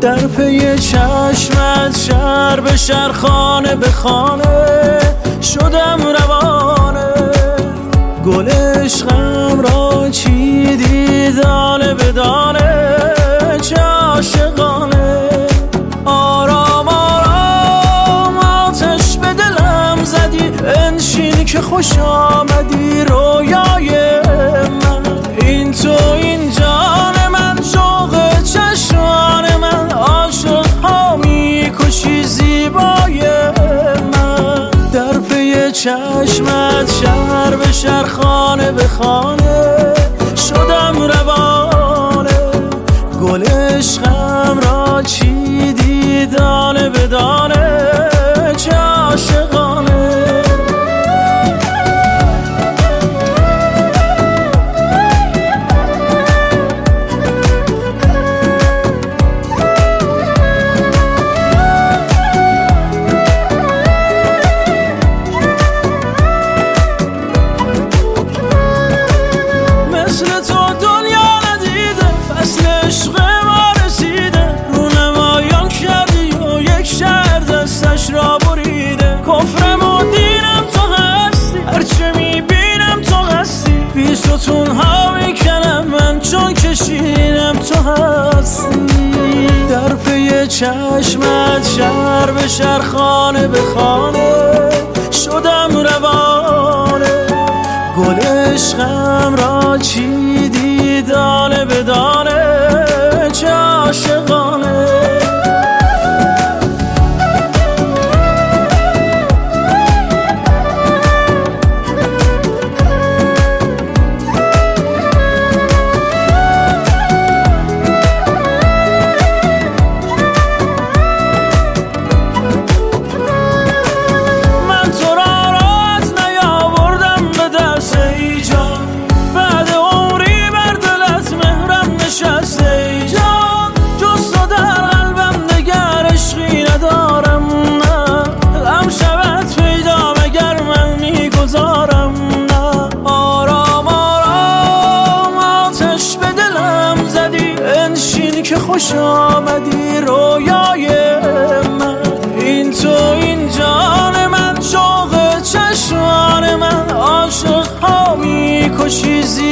در پی چشمت شهر به شهر خانه به خانه شدم روانه، گل عشقم را چیدی دانه به دانه، چه عاشقانه. آرام آرام آتش به دلم زدی، انشین که خوش آمدی رویای من. این تو این جان من، شوق چشمان من، عاشق ها میکشی زیبای من. در پی چشمت شهر به شهر خانه به خانه شدم روانه، گل عشقم را چیدی دانه به دانه، چه عاشقانه. کفرم و دینم تو هستی، هرچه میبینم تو هستی، بی ستون ها میکنم من چون کشیدم تو هستی. در پی چشمت شهر به شهر خانه به خانه شدم روانه، گل عشقم را چیدی دانه به دانه، چه عاشقانه. که خوش آمدی رویای من. این تو این جان من، شوق چشمان من، عاشق ها میکشی